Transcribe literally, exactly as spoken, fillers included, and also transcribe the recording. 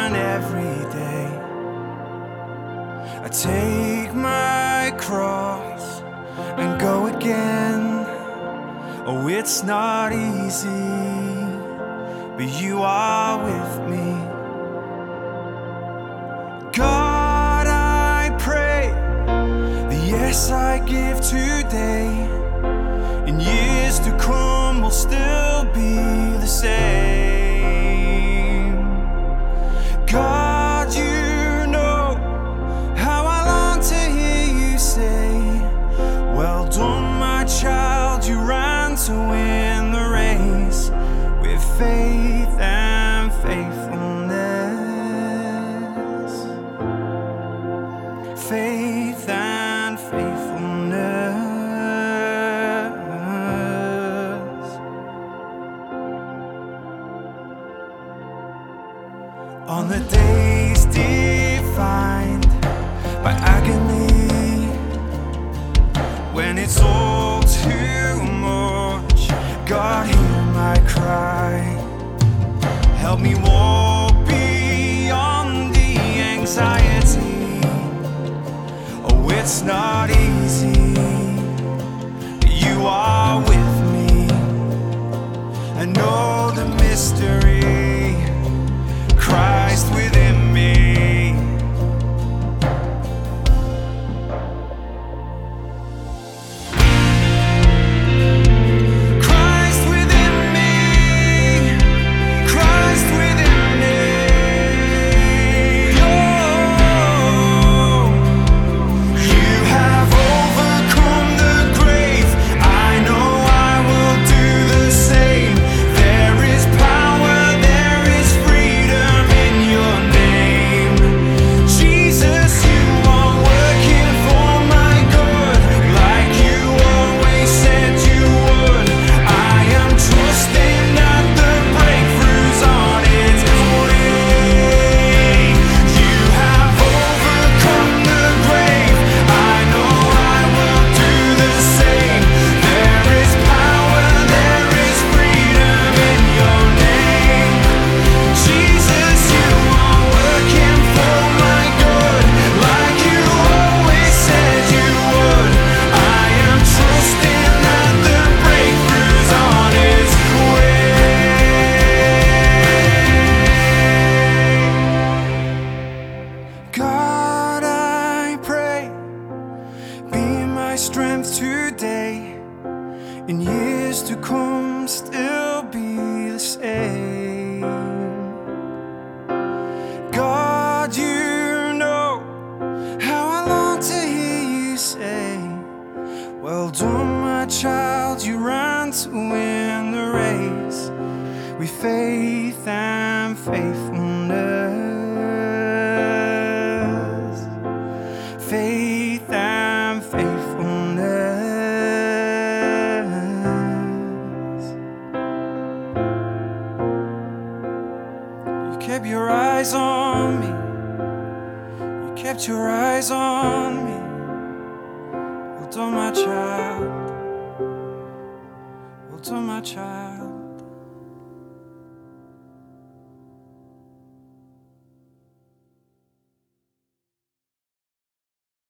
and every day. I take my cross and go again. Oh, it's not easy, but you are with me. God, I pray the yes I give today, in years to come will still be the same. God, you know how I long to hear you say, well done, my child, you ran to win the race with faith and faithfulness. Faith and faithfulness. On the days defined by agony, when it's all too much, God, hear my cry. Help me walk beyond the anxiety. Oh, it's not easy, you are with me. I know the mystery, Christ within me. Christ within me, Christ within me. Oh, you have overcome the grave. I know I will do the same. There is power, there is freedom in your name. Jesus, you are working for my good, like you always said you would. I am trusting that the breakthrough's on its way. You have overcome the grave. I know I will do the same. There is power, there is freedom in your name. Jesus, you are working for my good, like you always said you would. I am trusting that the breakthrough's on its way. God, I pray, be my strength today, in years to come still be the same. God, you know how I long to hear you say, well done, my child, you ran to win the race with faith and faithfulness. Faith and faithfulness. You kept your eyes on me. You kept your eyes on me. Well done, my child. Well done, my child.